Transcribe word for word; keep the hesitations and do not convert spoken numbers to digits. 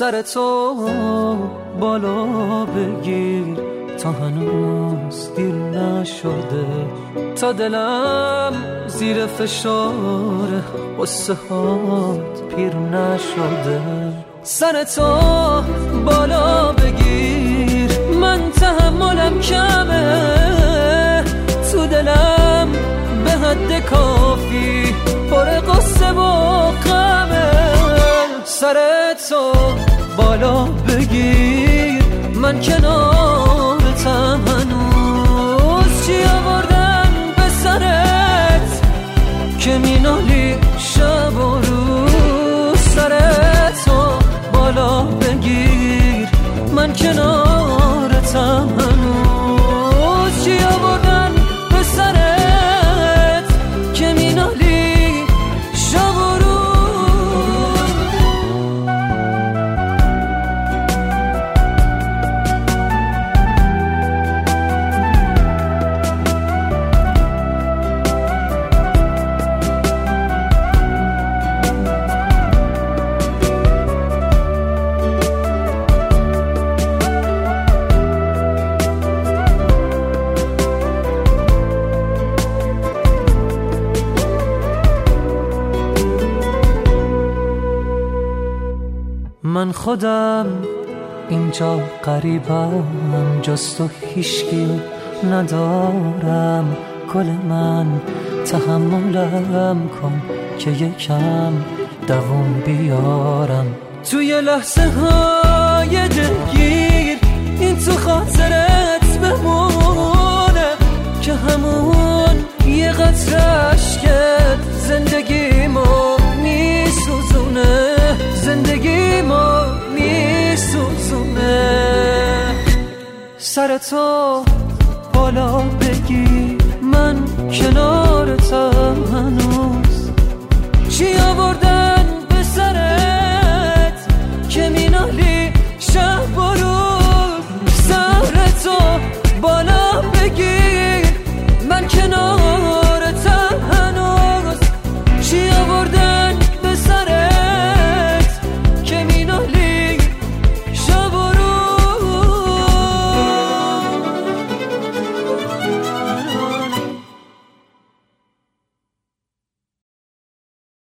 سر تو بالا بگیر تا هنوز دیر نشده، تا دلم زیر فشار قصه هات پیر نشده. سر تو بالا بگیر، من تحملم کمه، تو دلم به حد کافی پر قصه و غمه. سر تو بالا بگیر، من کنارتم هنوز، چی آوردن به سرت که مینالی شب و روز. سر تو بالا بگیر، من کنارتم هنوز، چی آوردن به سرت که مینالی شب و روز. من خودم اینجا غریبم، جز تو هیچکی ندارم. گل من تحملم کن که یکم دوام بیارم. توی لحظه های دلگیر این تو خاطرت بمونه که همون یه قطره عشقت زندگیمو میسوزونه، زندگی ما میسوزونه. سر تو بالا بگیر، من کنار